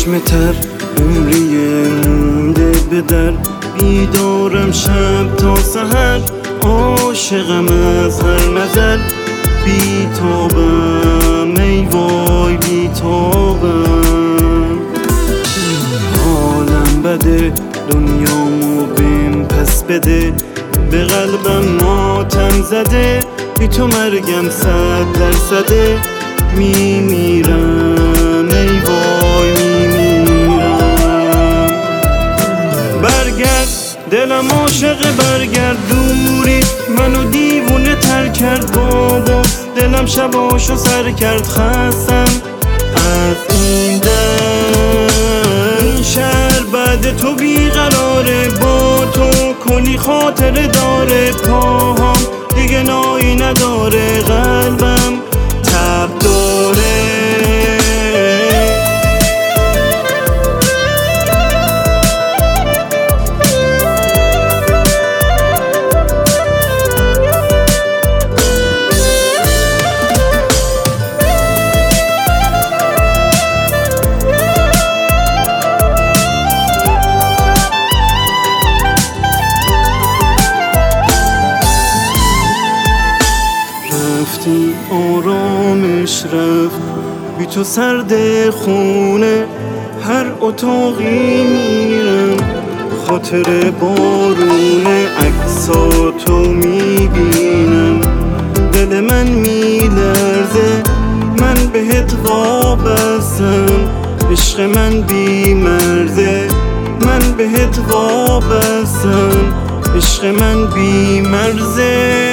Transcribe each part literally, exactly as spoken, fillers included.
چشم تر عمریه مونده به در، بیدارم شب تا سحر، عاشقم از هر نظر، بیتابم ای وای بیتابم. حالم بده دنیامو بهم پس بده، به قلبم ماتم زده، بی تو مرگم صد درصده، میمیرم ای وای میمیرم. برگرد دلم عاشق برگرد، دوری منو دیوونه تر کرد بابا، دلم شباشو سر کرد، خستم از این در. این شهر بعد تو بیقراره، با تو کلی خاطره داره، پاهام دیگه نایی نداره، قلبم تب داره. رفتی آرامش رفت، بی تو سرد خونه، هر اتاقی میرم خاطر بارونه، عکساتو میبینم دل من میلرزه، من بهت وابستم، عشق من بی مرزه، من بهت وابستم، عشق من بی مرزه.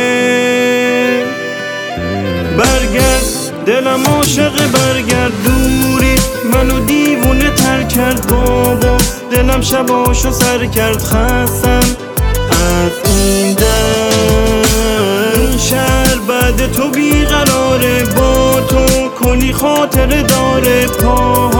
برگرد دلم عاشق برگرد، دوری منو دیوونه تر کرد بابا، دلم شباشو سر کرد، خستم از این در. این شهر بعد تو بیقراره، با تو کلی خاطره داره، پا